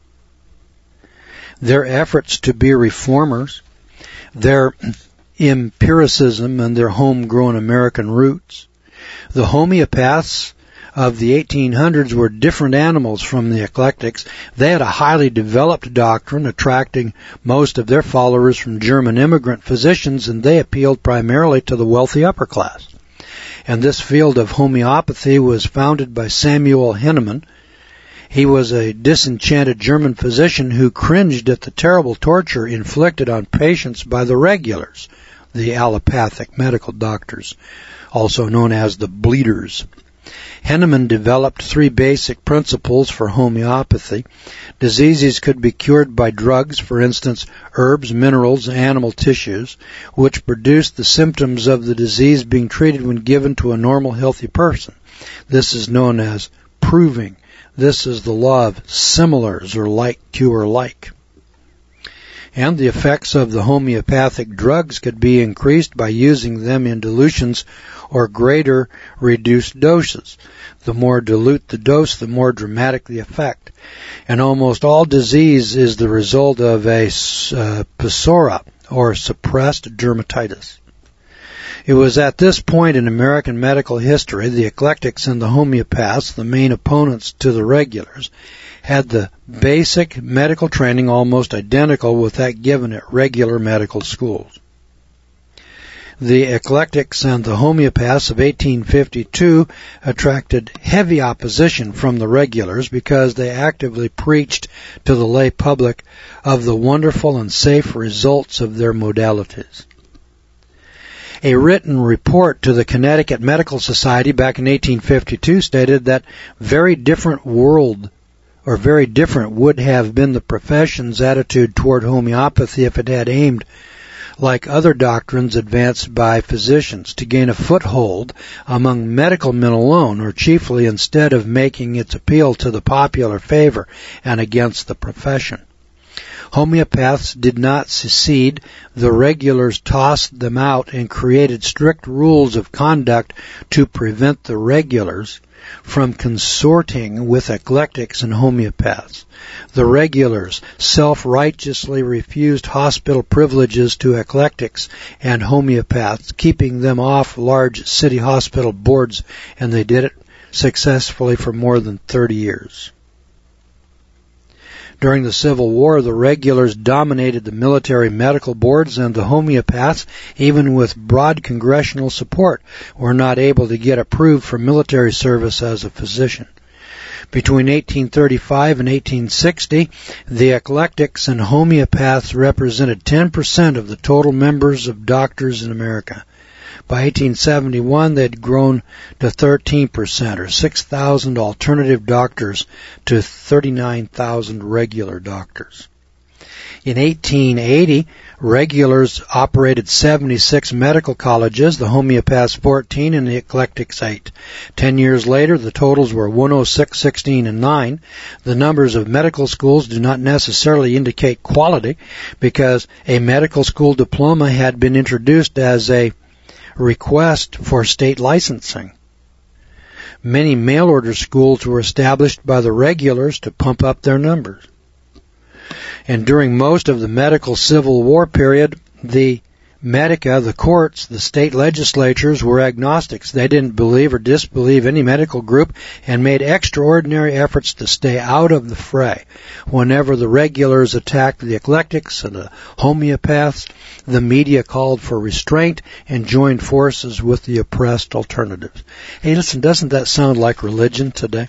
their efforts to be reformers, their empiricism, and their homegrown American roots. The homeopaths of the eighteen hundreds were different animals from the eclectics. They had a highly developed doctrine, attracting most of their followers from German immigrant physicians, and they appealed primarily to the wealthy upper class. And this field of homeopathy was founded by Samuel Hahnemann. He was a disenchanted German physician who cringed at the terrible torture inflicted on patients by the regulars, the allopathic medical doctors, also known as the bleeders. Hahnemann developed three basic principles for homeopathy. Diseases could be cured by drugs, for instance, herbs, minerals, and animal tissues, which produced the symptoms of the disease being treated when given to a normal, healthy person. This is known as proving. This is the law of similars, or like cure like. And the effects of the homeopathic drugs could be increased by using them in dilutions or greater reduced doses. The more dilute the dose, the more dramatic the effect. And almost all disease is the result of a uh, psora, or suppressed dermatitis. It was at this point in American medical history, the eclectics and the homeopaths, the main opponents to the regulars, had the basic medical training almost identical with that given at regular medical schools. The eclectics and the homeopaths of eighteen fifty-two attracted heavy opposition from the regulars because they actively preached to the lay public of the wonderful and safe results of their modalities. A written report to the Connecticut Medical Society back in eighteen fifty-two stated that very different world or very different would have been the profession's attitude toward homeopathy if it had aimed, like other doctrines advanced by physicians, to gain a foothold among medical men alone, or chiefly instead of making its appeal to the popular favor and against the profession. Homeopaths did not secede. The regulars tossed them out and created strict rules of conduct to prevent the regulars from consorting with eclectics and homeopaths. The regulars self-righteously refused hospital privileges to eclectics and homeopaths, keeping them off large city hospital boards, and they did it successfully for more than thirty years. During the Civil War, the regulars dominated the military medical boards, and the homeopaths, even with broad congressional support, were not able to get approved for military service as a physician. Between eighteen thirty-five and eighteen sixty, the eclectics and homeopaths represented ten percent of the total members of doctors in America. By eighteen seventy-one, they'd grown to thirteen percent, or six thousand alternative doctors to thirty-nine thousand regular doctors. In eighteen eighty, regulars operated seventy-six medical colleges, the homeopaths fourteen, and the eclectics eight. Ten years later, the totals were one oh six, sixteen, and nine. The numbers of medical schools do not necessarily indicate quality, because a medical school diploma had been introduced as a request for state licensing. Many mail-order schools were established by the regulars to pump up their numbers. And during most of the medical Civil War period, the Medica, the courts, the state legislatures were agnostics. They didn't believe or disbelieve any medical group and made extraordinary efforts to stay out of the fray. Whenever the regulars attacked the eclectics and the homeopaths, the media called for restraint and joined forces with the oppressed alternatives. Hey, listen, doesn't that sound like religion today?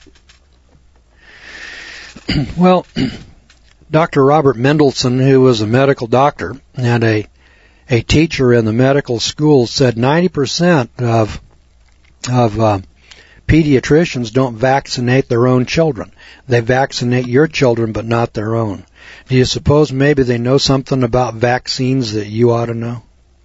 Well, Doctor Robert Mendelsohn, who was a medical doctor and a A teacher in the medical school, said ninety percent of of uh, pediatricians don't vaccinate their own children. They vaccinate your children, but not their own. Do you suppose maybe they know something about vaccines that you ought to know?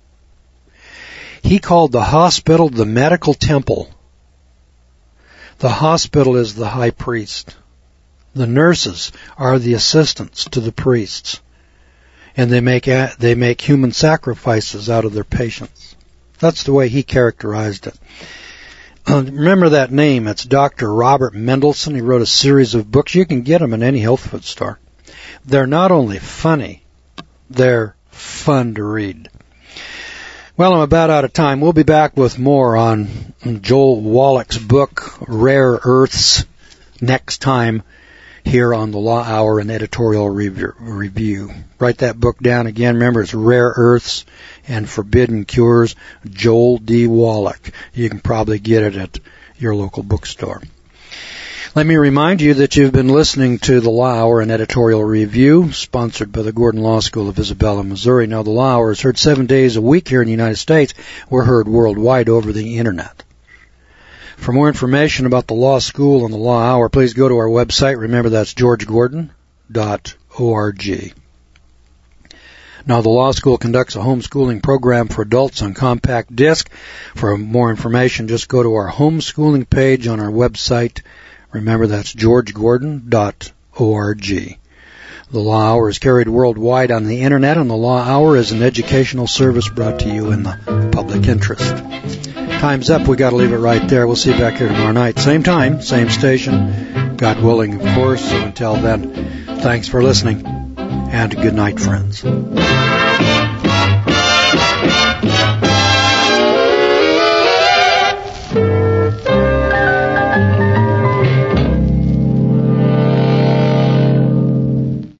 He called the hospital the medical temple. The hospital is the high priest. The nurses are the assistants to the priests. And they make they make human sacrifices out of their patients. That's the way he characterized it. Uh, remember that name. It's Doctor Robert Mendelsohn. He wrote a series of books. You can get them in any health food store. They're not only funny, they're fun to read. Well, I'm about out of time. We'll be back with more on Joel Wallach's book, Rare Earths, next time here on the Law Hour and Editorial Review. Write that book down again. Remember, it's Rare Earths and Forbidden Cures, Joel D. Wallach. You can probably get it at your local bookstore. Let me remind you that you've been listening to the Law Hour and Editorial Review, sponsored by the Gordon Law School of Isabella, Missouri. Now, the Law Hour is heard seven days a week here in the United States. We're heard worldwide over the Internet. For more information about the law school and the Law Hour, please go to our website. Remember, that's george gordon dot org. Now, the law school conducts a homeschooling program for adults on compact disc. For more information, just go to our homeschooling page on our website. Remember, that's george gordon dot org. The Law Hour is carried worldwide on the Internet, and the Law Hour is an educational service brought to you in the public interest. Time's up. We got to leave it right there. We'll see you back here tomorrow night. Same time, same station. God willing, of course. So until then, thanks for listening, and good night, friends.